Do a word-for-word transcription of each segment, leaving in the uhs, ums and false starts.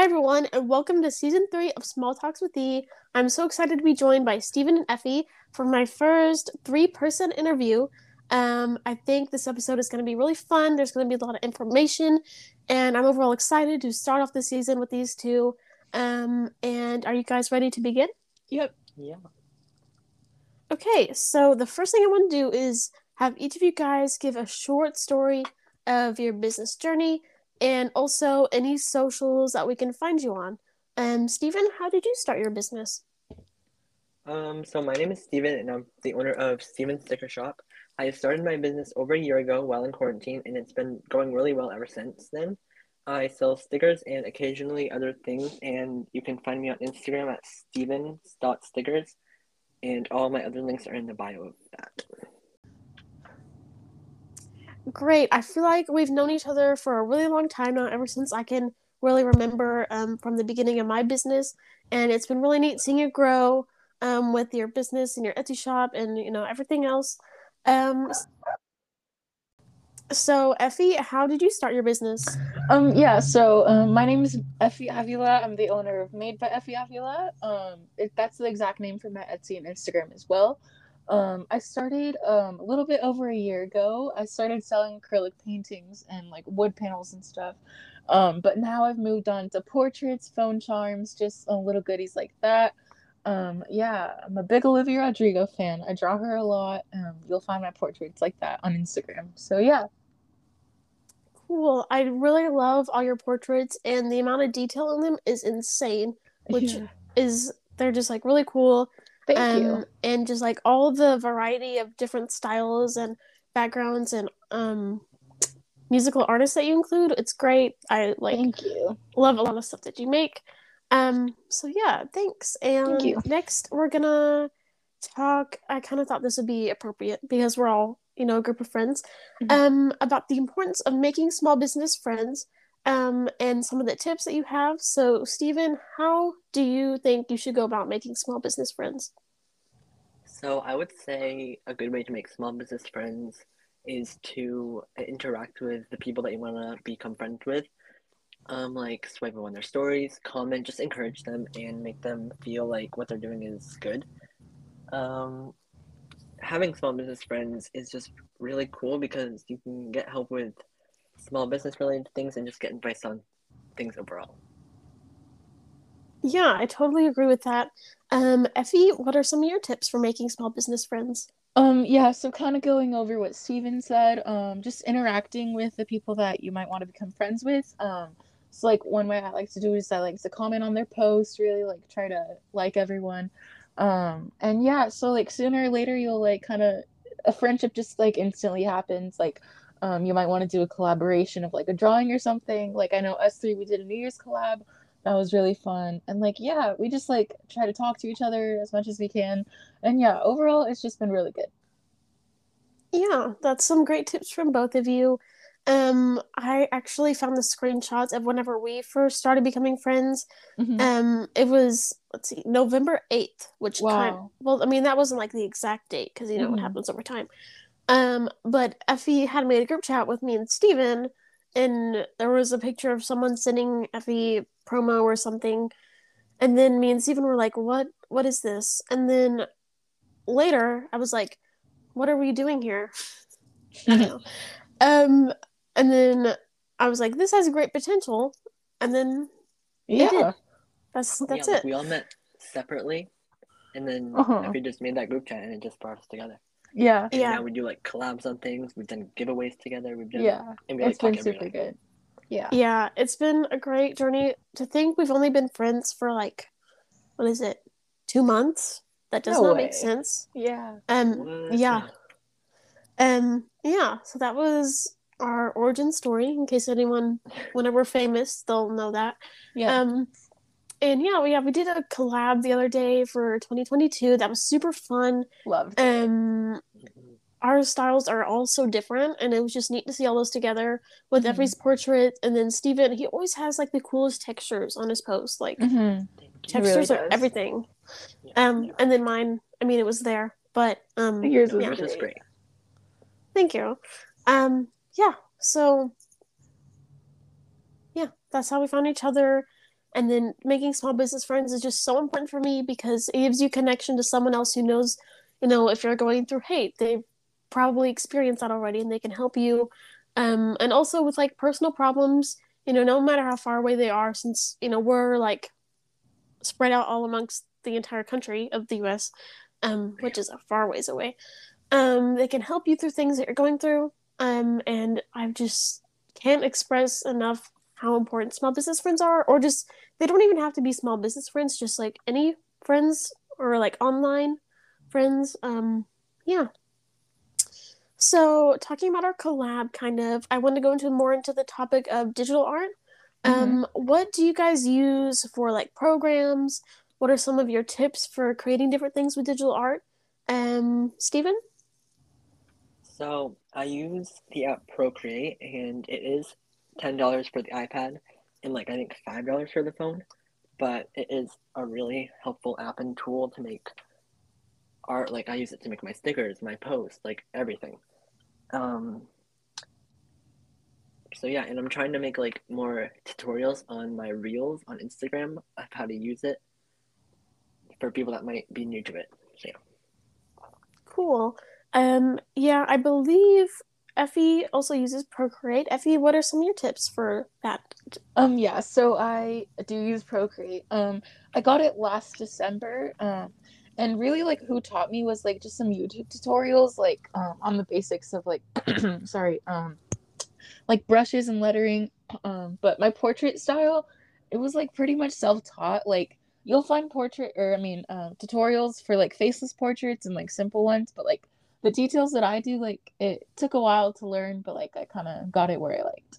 everyone, and welcome to season three of Small Talks with E. I'm so excited to be joined by Stephen and Effie for my first three-person interview. Um, I think this episode is going to be really fun. There's going to be a lot of information, and I'm overall excited to start off the season with these two. Um, and are you guys ready to begin? Yep. Yeah. Okay, so the first thing I want to do is have each of you guys give a short story of your business journey and also any socials that we can find you on. Um, Stephen, how did you start your business? Um, so my name is Steven and I'm the owner of Steven's Sticker Shop. I started my business over a year ago while in quarantine and it's been going really well ever since then. I sell stickers and occasionally other things, and you can find me on Instagram at stevens.stickers, and all my other links are in the bio of that. Great. I feel like we've known each other for a really long time now, ever since I can really remember um, from the beginning of my business. And it's been really neat seeing you grow um, with your business and your Etsy shop and, you know, everything else. Um, so, Effie, how did you start your business? Um. Yeah. So, um, my name is Effie Avila. I'm the owner of Made by Effie Avila. Um, it, that's the exact name for my Etsy and Instagram as well. Um, I started um a little bit over a year ago. I started selling acrylic paintings and like wood panels and stuff. Um, but now I've moved on to portraits, phone charms, just uh, little goodies like that. Um, yeah, I'm a big Olivia Rodrigo fan. I draw her a lot. Um, you'll find my portraits like that on Instagram. So yeah. Cool. I really love all your portraits, and the amount of detail in them is insane, which Yeah. is they're just like really cool. Thank Um, you. and just like all the variety of different styles and backgrounds and um musical artists that you include, it's great. I like Thank you. love a lot of stuff that you make. Um, so yeah, thanks. Thank And you. next we're gonna talk. I kind of thought this would be appropriate because we're all, you know, a group of friends. Mhm. Um, about the importance of making small business friends. Um, and some of the tips that you have. So, Stephen, how do you think you should go about making small business friends? So I would say a good way to make small business friends is to interact with the people that you want to become friends with. Um, like swipe on their stories, comment, just encourage them and make them feel like what they're doing is good. Um, Having small business friends is just really cool because you can get help with small business related things and just get advice on things overall. Yeah, I totally agree with that. Um, Effie, what are some of your tips for making small business friends? Um, yeah, so kind of going over what Steven said, um, just interacting with the people that you might want to become friends with. Um, so like one way I like to do is I like to comment on their posts, really like try to like everyone. Um, and yeah, so like sooner or later you'll like kind of a friendship just like instantly happens. Like, um, you might want to do a collaboration of like a drawing or something. Like I know us three we did a New Year's collab. That was really fun. And like yeah, we just like try to talk to each other as much as we can. And yeah, overall, it's just been really good. Yeah, that's some great tips from both of you. Um, I actually found the screenshots of whenever we first started becoming friends. Hmm. Um, it was, let's see, November eighth, which kind Wow. well, I mean, that wasn't like the exact date because you know what Hmm. happens over time. Um, but Effie had made a group chat with me and Steven, and there was a picture of someone sending Effie promo or something. And then me and Steven were like, what what is this? And then later I was like, what are we doing here? I don't know. Um, and then I was like, this has great potential. And then it did. Yeah. That's Yeah, that's like it. we all met separately, and then Uh-huh. Effie just made that group chat, and it just brought us together. Yeah. And Yeah. now we do like collabs on things. We've done giveaways together. We've done, Yeah. and we like It's been talk every super day. good. Yeah. Yeah. It's been a great journey. To think we've only been friends for like, what is it? Two months? That does No not make way. sense. Yeah. Um, What? yeah. Um, yeah. So that was our origin story. In case anyone, whenever we're famous, they'll know that. Yeah. Um, And yeah, we yeah, we did a collab the other day for twenty twenty-two. That was super fun. Loved it. Um, our styles are all so different, and it was just neat to see all those together with Hmm. Effie's portrait. And then Steven, he always has like the coolest textures on his post. Like Hmm. Thank He you. really textures are does. everything. Yeah. Um, and then mine, I mean, it was there, but um, Yours No, was yeah, yours is great. great. thank you. Um, yeah, so yeah, that's how we found each other. And then making small business friends is just so important for me because it gives you connection to someone else who knows, you know, if you're going through hate, they probably experienced that already and they can help you. Um, and also with like personal problems, you know, no matter how far away they are, since, you know, we're like spread out all amongst the entire country of the U S, um, which is a far ways away. Um, they can help you through things that you're going through. Um, and I just can't express enough how important small business friends are, or just they don't even have to be small business friends, just like any friends or like online friends. Um, yeah. So talking about our collab, kind of, I want to go into more into the topic of digital art. Mm-hmm. Um, what do you guys use for like programs? What are some of your tips for creating different things with digital art? Um, Steven? So I use the app Procreate, and it is ten dollars for the iPad, and like I think five dollars for the phone. But it is a really helpful app and tool to make art. Like I use it to make my stickers, my posts, like everything. Um, so yeah, and I'm trying to make like more tutorials on my reels on Instagram of how to use it for people that might be new to it. So yeah. Cool. Um, yeah, I believe Effie also uses Procreate. Effie, what are some of your tips for that? Um, yeah, so I do use Procreate. Um, I got it last December. Um, and really like who taught me was like just some YouTube tutorials, like um on the basics of like sorry, um like brushes and lettering. Um, but my portrait style, it was like pretty much self-taught. Like you'll find portrait or I mean uh, tutorials for like faceless portraits and like simple ones, but like the details that I do, like it took a while to learn, but like I kind of got it where I liked.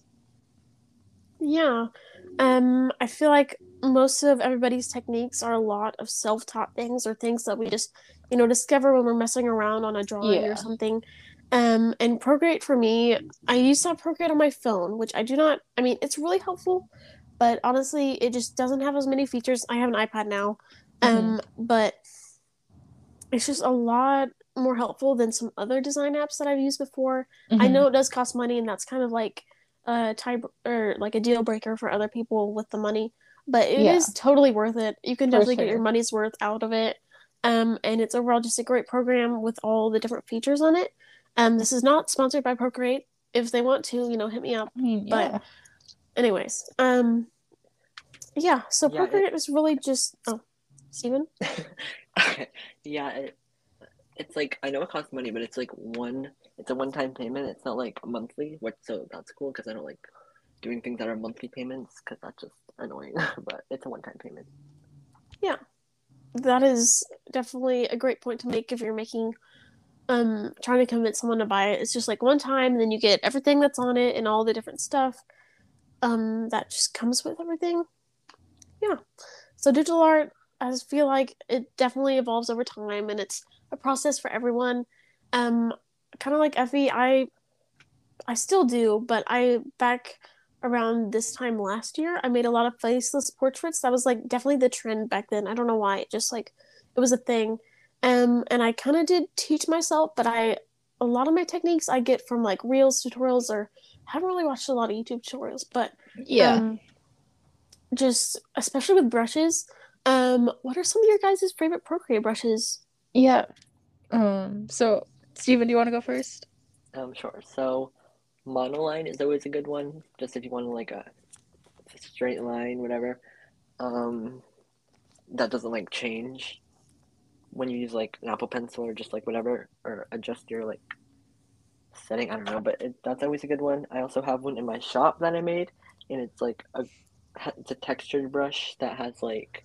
Yeah. Um, I feel like most of everybody's techniques are a lot of self-taught things or things that we just, you know, discover when we're messing around on a drawing or Yeah. something. Um, and Procreate for me, I used to have Procreate on my phone, which I do not, I mean, it's really helpful, but honestly, it just doesn't have as many features. I have an iPad now. Mm-hmm. Um, but it's just a lot more helpful than some other design apps that I've used before. I Mm-hmm. know it does cost money, and that's kind of like a tie or like a deal breaker for other people with the money, but it Yeah, is totally worth it. You can for definitely get your sure. money's worth out of it. Um, and it's overall just a great program with all the different features on it. Um, this is not sponsored by Procreate. If they want to, you know, hit me up. I mean, But yeah. anyways, um, yeah. So Yeah, it Procreate is really just oh, Steven? yeah, it, it's like I know it costs money, but it's like one it's a one-time payment. It's not like monthly, which so that's cool because I don't like doing things that are monthly payments because that's just annoying. But it's a one-time payment. Yeah. That is definitely a great point to make if you're making um trying to convince someone to buy it. It's just like one time and then you get everything that's on it and all the different stuff um that just comes with everything. Yeah. So digital art, I just feel like it definitely evolves over time and it's a process for everyone. Um kind of like Effie, I I still do, but I back around this time last year, I made a lot of faceless portraits. That was like definitely the trend back then. I don't know why. It just like it was a thing. Um and I kind of did teach myself, but I a lot of my techniques I get from like Reels tutorials or I haven't really watched a lot of YouTube tutorials, but Yeah. um just especially with brushes. Um what are some of your guys' favorite Procreate brushes? Yeah. Um, so Steven, do you want to go first? Um, sure. So monoline is always a good one, just if you want like a, a straight line, whatever. Um, that doesn't like change when you use like an Apple Pencil or just like whatever, or adjust your like setting. I don't know, but it, that's always a good one. I also have one in my shop that I made, and it's like a it's a textured brush that has like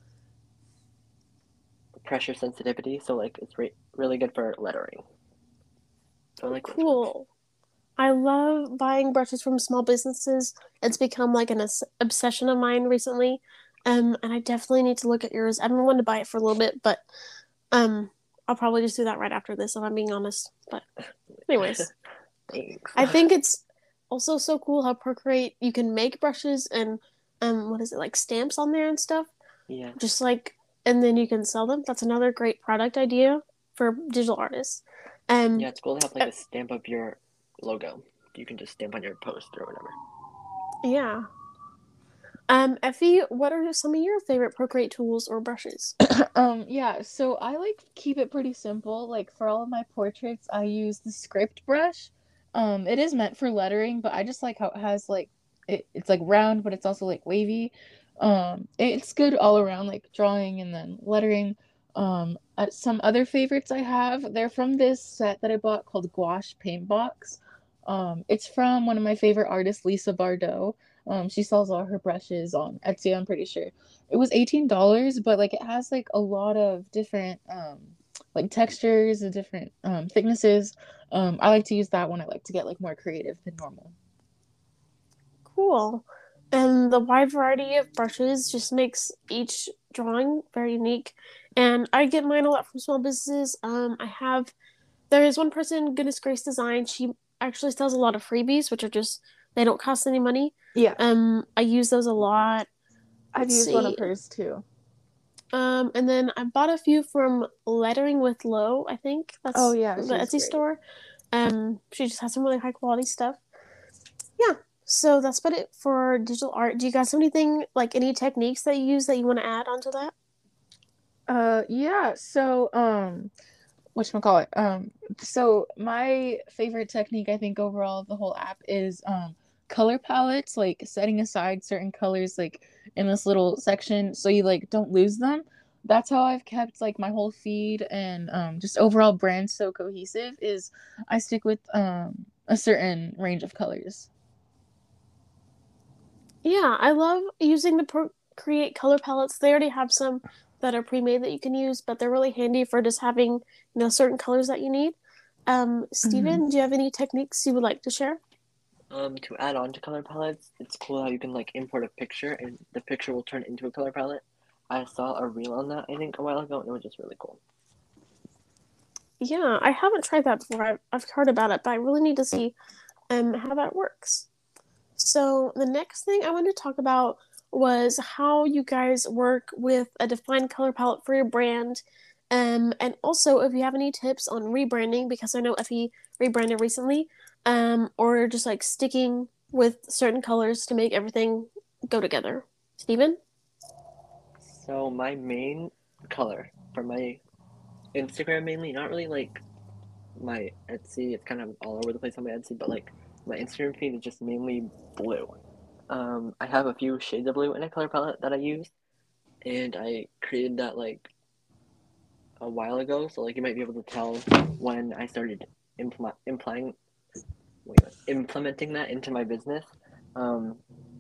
pressure sensitivity, so like it's re- really good for lettering. So I Oh, like those ones. cool. I love buying brushes from small businesses. It's become like an obs- obsession of mine recently. Um, and I definitely need to look at yours. I've been wanting to buy it for a little bit, but um, I'll probably just do that right after this if I'm being honest. But anyways, Thanks. I think it's also so cool how Procreate you can make brushes and um, what is it like stamps on there and stuff. Yeah. Just like, and then you can sell them. That's another great product idea for digital artists. Um, Yeah, it's cool to have like uh, a stamp of your logo. You can just stamp on your post or whatever. yeah. Um, Effie, what are some of your favorite Procreate tools or brushes? Um, yeah, so I like keep it pretty simple. Like for all of my portraits, I use the script brush. Um, it is meant for lettering, but I just like how it has like it, it's like round, but it's also like wavy. Um, it's good all around, like drawing and then lettering. Um, uh, some other favorites I have, they're from this set that I bought called Gouache Paint Box. Um, it's from one of my favorite artists, Lisa Bardot. Um, she sells all her brushes on Etsy, I'm pretty sure. It was eighteen dollars, but like it has like a lot of different um like textures and different um thicknesses. Um, I like to use that when I like to get like more creative than normal. Cool. And the wide variety of brushes just makes each drawing very unique. And I get mine a lot from small businesses. Um, I have there is one person, Goodness Grace Design. She actually sells a lot of freebies, which are just they don't cost any money. Yeah, Um, I use those a lot. I've Let's used one of see. hers too. Um, and then I bought a few from Lettering with Lo. I think Oh that's yeah, the she's Etsy great. store. Um, she just has some really high quality stuff. Yeah. So that's about it for digital art. Do you guys have anything like any techniques that you use that you want to add onto that? Uh, yeah. So um, whatchamacallit? Um, so my favorite technique, I think overall of the whole app is um color palettes, like setting aside certain colors like in this little section so you like don't lose them. That's how I've kept like my whole feed and um just overall brand so cohesive is I stick with um a certain range of colors. Yeah, I love using the Procreate color palettes. They already have some that are pre-made that you can use, but they're really handy for just having, you know, certain colors that you need. Um, Hmm. Steven, do you have any techniques you would like to share? Um, to add on to color palettes, it's cool how you can like import a picture and the picture will turn into a color palette. I saw a reel on that I think a while ago and it was just really cool. Yeah, I haven't tried that before. I've, I've heard about it, but I really need to see um how that works. So the next thing I wanted to talk about was how you guys work with a defined color palette for your brand. Um, and also if you have any tips on rebranding, because I know Effie rebranded recently, um, or just like sticking with certain colors to make everything go together. Steven? So my main color for my Instagram mainly, not really like my Etsy, it's kind of all over the place on my Etsy, but like my Instagram feed is just mainly blue. Um, I have a few shades of blue in a color palette that I use, and I created that like a while ago, so like you might be able to tell when I started implement implying wait, implementing that into my business. Um,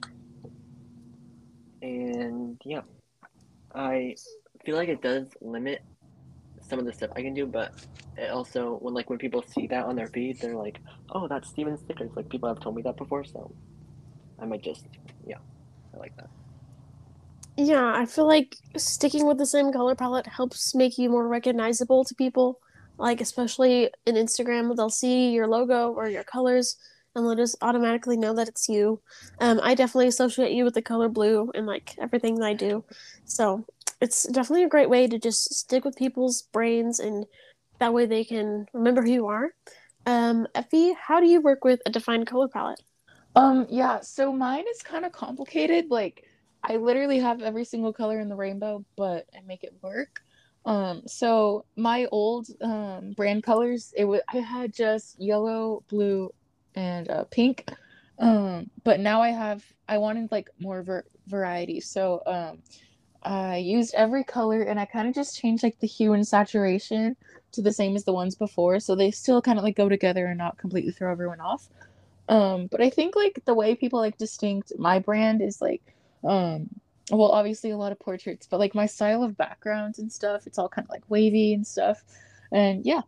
and yeah, I feel like it does limit some of the stuff I can do, but it also when like when people see that on their feed, they're like, "Oh, that's Steven stickers." Like people have told me that before, so I might just yeah, I like that. Yeah, I feel like sticking with the same color palette helps make you more recognizable to people. Like, especially in Instagram, they'll see your logo or your colors and they'll just automatically know that it's you. Um, I definitely associate you with the color blue and like everything that I do. So it's definitely a great way to just stick with people's brains and that way they can remember who you are. Um, Effie, how do you work with a defined color palette? Um, yeah, so mine is kind of complicated. Like, I literally have every single color in the rainbow, but I make it work. Um, so my old um brand colors, it was I had just yellow, blue, and uh, pink. Um, but now I have I wanted like more ver variety. So um, I used every color and I kind of just changed like the hue and saturation to the same as the ones before, so they still kind of like go together and not completely throw everyone off. Um, but I think like the way people like distinct my brand is like, um, well, obviously a lot of portraits, but like my style of backgrounds and stuff, it's all kind of like wavy and stuff. And yeah,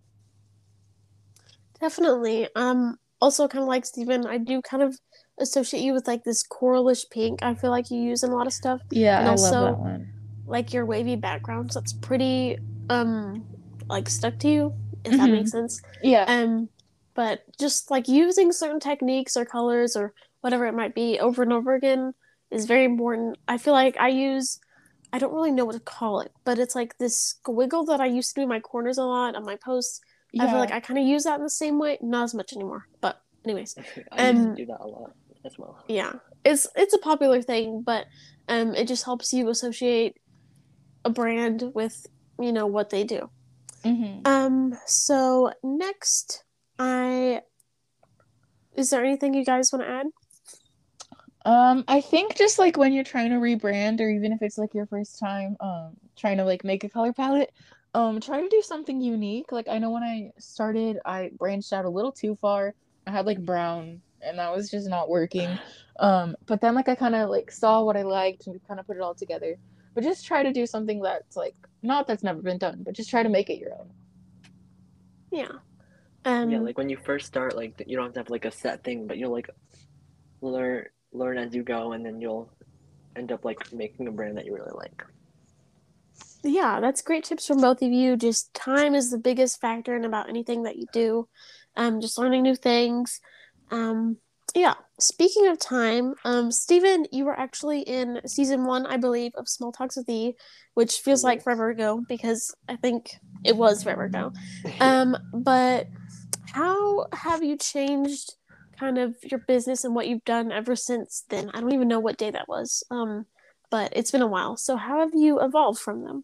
Definitely. Um, also kind of like Steven, I do kind of associate you with like this coralish pink. I feel like you use in a lot of stuff. yeah, And I love that also one. like your wavy backgrounds, that's pretty um like stuck to you, if that Hmm. makes sense. Yeah, Um, but just like using certain techniques or colors or whatever it might be over and over again is very important. I feel like I use I don't really know what to call it, but it's like this squiggle that I used to do in my corners a lot on my posts. I feel like yeah. I kind of use that in the same way, not as much anymore. But anyways, I used to um, do that a lot as well. yeah. it's it's a popular thing, but um, it just helps you associate a brand with, you know, what they do. Mm-hmm. Um, so next, I is there anything you guys want to add? Um, I think just like when you're trying to rebrand, or even if it's like your first time, um, trying to like make a color palette, um, try to do something unique. Like I know when I started, I branched out a little too far. I had like brown, and that was just not working. Um, but then like I kind of like saw what I liked, and we kind of put it all together. But just try to do something that's like not that's never been done, but just try to make it your own. Yeah. Yeah, Um, like when you first start, like you don't have to have like a set thing, but you'll like learn learn as you go, and then you'll end up like making a brand that you really like. yeah, that's great tips from both of you. Just time is the biggest factor in about anything that you do. Um, just learning new things. Um, yeah. Speaking of time, um, Stephen, you were actually in season one, I believe, of Small Talks with E, which feels like Yes. forever ago because I think it was forever ago. Yeah. Um, but how have you changed kind of your business and what you've done ever since then? I don't even know what day that was. Um, but it's been a while. So how have you evolved from them?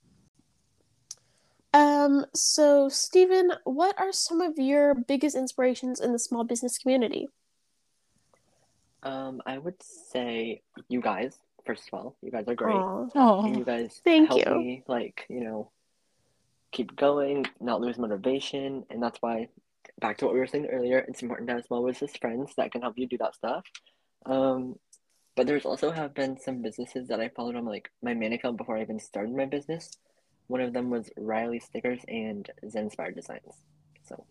Um, so Stephen, what are some of your biggest inspirations in the small business community? Um, I would say you guys, first of all, you guys are great. Oh, And Oh, you guys thank help you. me like, you know, keep going, not lose motivation, and that's why back to what we were saying earlier, it's important to have small business friends that can help you do that stuff. Um, but there's also have been some businesses that I followed on like my main account before I even started my business. One of them was Riley Stickers and Zenspire Designs. So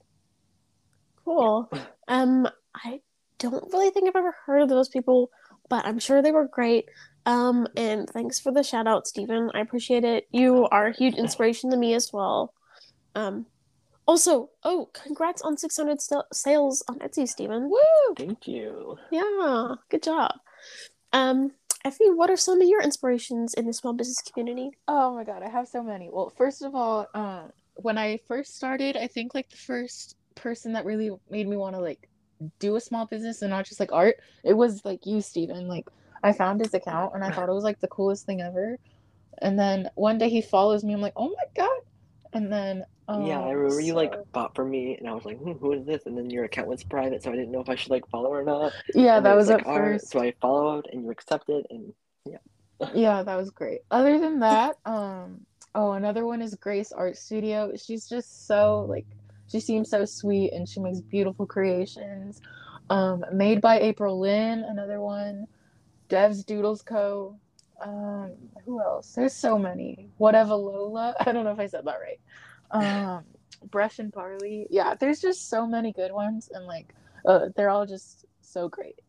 Cool. yeah. Um, I don't really think I've ever heard of those people, but I'm sure they were great. Um, and thanks for the shout out, Stephen. I appreciate it. You Of are a huge course. inspiration to me as well. Um, also, oh, congrats on six hundred st- sales on Etsy, Stephen. woo! Thank you. Yeah, good job. Um, Effie, what are some of your inspirations in the small business community? Oh my god, I have so many. Well, first of all, um, when I first started, I think like the first person that really made me want to like do a small business and not just like art, it was like you, Steven. Like I found his account and I thought it was like the coolest thing ever. And then one day he follows me, I'm like, oh my god. And then Yeah, I um remember you like so bought for me, and I was like, hmm, who is this? And then your account was private, so I didn't know if I should like follow or not. yeah, And then that it was was like at art, so first. I followed, and you accepted, and yeah. Yeah, that was great. Other than that, um, oh, another one is Grace Art Studio. She's just so like she seems so sweet and she makes beautiful creations. Um, Made by April Lynn, another one. Dev's Doodles Co. Um, who else? There's so many. Whatever Lola. I don't know if I said that right. Um, Brush and Barley. Yeah, there's just so many good ones and like uh, they're all just so great.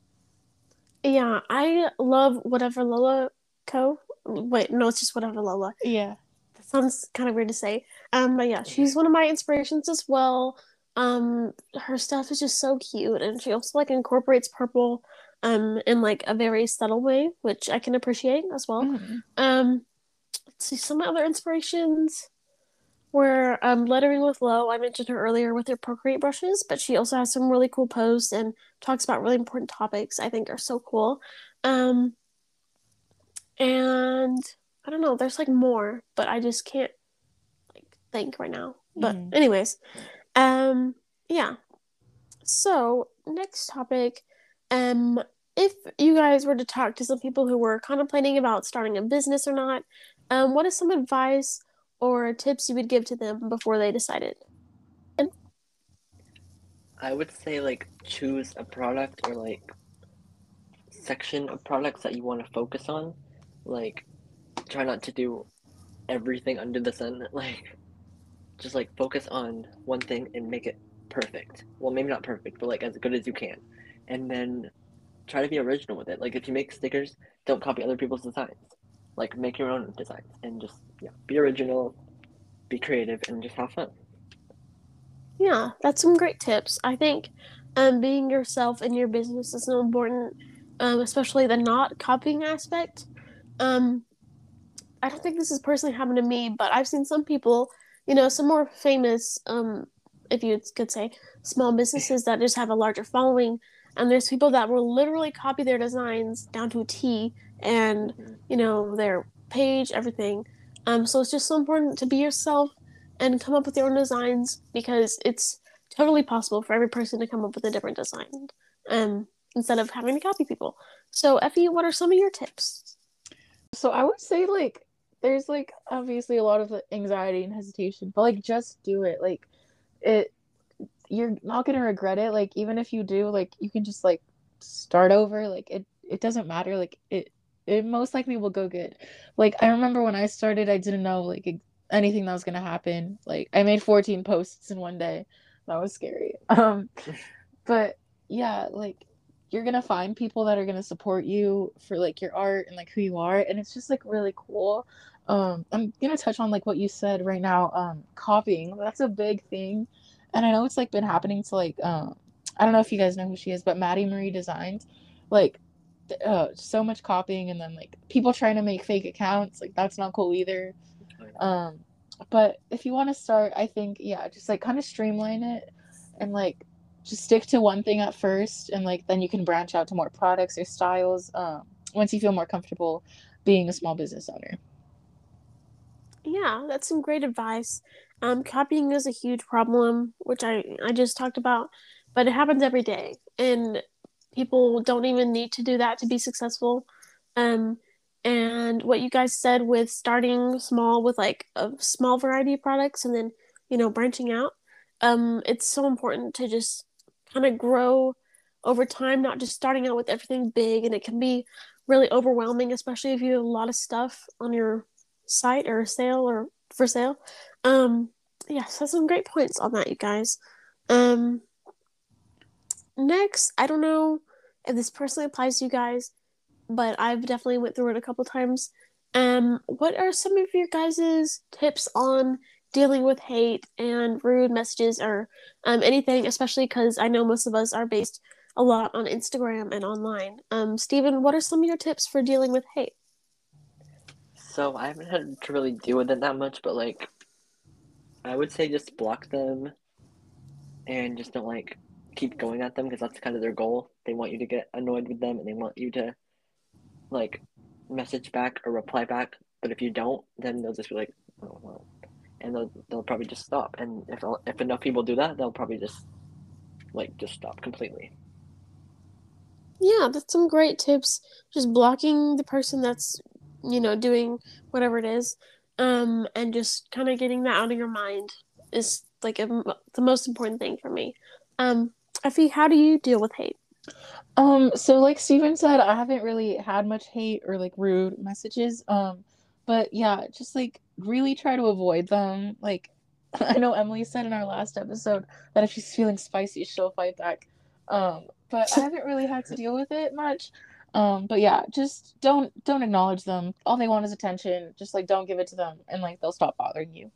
Yeah, I love whatever Lola Co. Wait, no, it's just whatever Lola. Yeah. That sounds kind of weird to say. Um, but yeah, she's one of my inspirations as well. Um, her stuff is just so cute, and she also like incorporates purple, um, in like a very subtle way, which I can appreciate as well. Mm-hmm. Um, let's see some other inspirations were um lettering with Lo. I mentioned her earlier with her Procreate brushes, but she also has some really cool posts and talks about really important topics I think are so cool. Um, and I don't know, there's like more, but I just can't like think right now. But Mm-hmm. anyways, um, yeah. So next topic, um, if you guys were to talk to some people who were contemplating about starting a business or not, um, what is some advice or tips you would give to them before they decided? I would say like choose a product or like section of products that you want to focus on. Like try not to do everything under the sun. Like just like focus on one thing and make it perfect. Well, maybe not perfect, but like as good as you can. And then try to be original with it. Like if you make stickers, don't copy other people's designs. Like make your own designs and just yeah, be original, be creative, and just have fun. Yeah, that's some great tips. I think um, being yourself in your business is so important, um, especially the not copying aspect. Um, I don't think this has personally happened to me, but I've seen some people, you know, some more famous, um, if you could say, small businesses that just have a larger following. and there's people that will literally copy their designs down to a T, and Mhm. you know their page, everything. Um, so it's just so important to be yourself and come up with your own designs, because it's totally possible for every person to come up with a different design, um, instead of having to copy people. So, Effie, what are some of your tips? So I would say like there's like obviously a lot of like, anxiety and hesitation, but like just do it. Like it you're not gonna regret it. Like even if you do, like you can just like start over. Like it it doesn't matter. Like it it most likely will go good. Like I remember when I started, I didn't know like ex- anything that was gonna happen. Like I made fourteen posts in one day. That was scary. Um, but yeah, like you're gonna find people that are gonna support you for like your art and like who you are, and it's just like really cool. Um, I'm gonna touch on like what you said right now. Um, copying, that's a big thing, and I know it's like been happening to like um, I don't know if you guys know who she is, but Maddie Marie Designs, like uh, so much copying, and then like people trying to make fake accounts, like that's not cool either. Um, but if you want to start, I think yeah, just like kind of streamline it and like just stick to one thing at first, and like then you can branch out to more products or styles um, once you feel more comfortable being a small business owner. Yeah, that's some great advice. Um, copying is a huge problem, which I I just talked about, but it happens every day, and people don't even need to do that to be successful. Um, and what you guys said with starting small with like a small variety of products and then, you know, branching out, um, it's so important to just kind of grow over time, not just starting out with everything big, and it can be really overwhelming, especially if you have a lot of stuff on your site or sale or for sale. Um, yes, that's some great points on that, you guys. Um, next, I don't know if this personally applies to you guys, but I've definitely went through it a couple times. Um, what are some of your guys' tips on dealing with hate and rude messages or um, anything, especially because I know most of us are based a lot on Instagram and online. Um, Steven, what are some of your tips for dealing with hate? So I haven't had to really deal with it that much, but like I would say just block them and just don't like keep going at them because that's kind of their goal. They want you to get annoyed with them and they want you to like message back or reply back. But if you don't, then they'll just be like, oh well, and they'll they'll probably just stop. And if if enough people do that, they'll probably just like just stop completely. Yeah, that's some great tips. Just blocking the person that's, you know, doing whatever it is, um, and just kind of getting that out of your mind is like a, the most important thing for me. Um, Effie, how do you deal with hate? Um, so like Steven said, I haven't really had much hate or like rude messages. Um, but yeah, just like really try to avoid them. Like I know Emily said in our last episode that if she's feeling spicy, she'll fight back. Um, but I haven't really had to deal with it much. Um, but yeah, just don't don't acknowledge them. All they want is attention. Just like don't give it to them, and like they'll stop bothering you.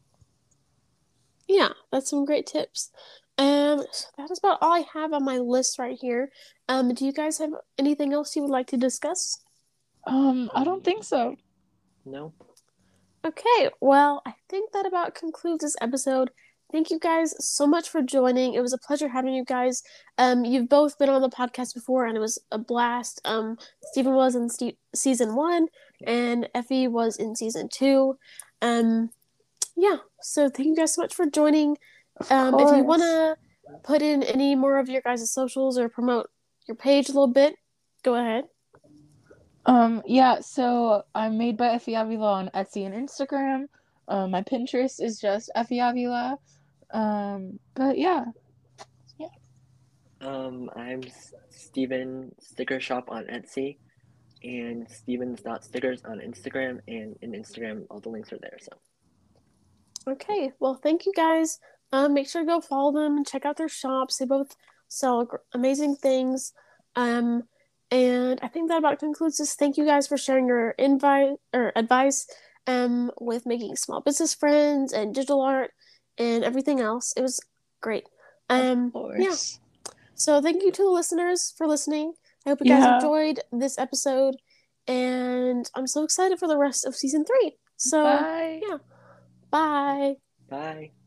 Yeah, that's some great tips. Um, so that is about all I have on my list right here. Um, do you guys have anything else you would like to discuss? Um, I don't think so. No. Okay, well, I think that about concludes this episode. Thank you guys so much for joining. It was a pleasure having you guys. Um, you've both been on the podcast before, and it was a blast. Um, Stephen was in Ste- season one, and Effie was in season two. Um, yeah, so thank you guys so much for joining. Of Um, if you want course. to put in any more of your guys' socials or promote your page a little bit, go ahead. Um, yeah, so I'm made by Effie Avila on Etsy and Instagram. Um, my Pinterest is just Effie Avila. Um, but yeah, yeah. Um, I'm Steven Sticker Shop on Etsy and Stevens dot stickers on Instagram, and in Instagram all the links are there. So Okay, well, thank you guys. Um, make sure to go follow them and check out their shops. They both sell gr- amazing things. Um, and I think that about concludes this. Thank you guys for sharing your invite or advice um with making small business friends and digital art and everything else. It was great. Of Um, yeah. course. So thank you to the listeners for listening. I hope you guys Yeah. enjoyed this episode, and I'm so excited for the rest of season three. So Bye. yeah, bye. bye.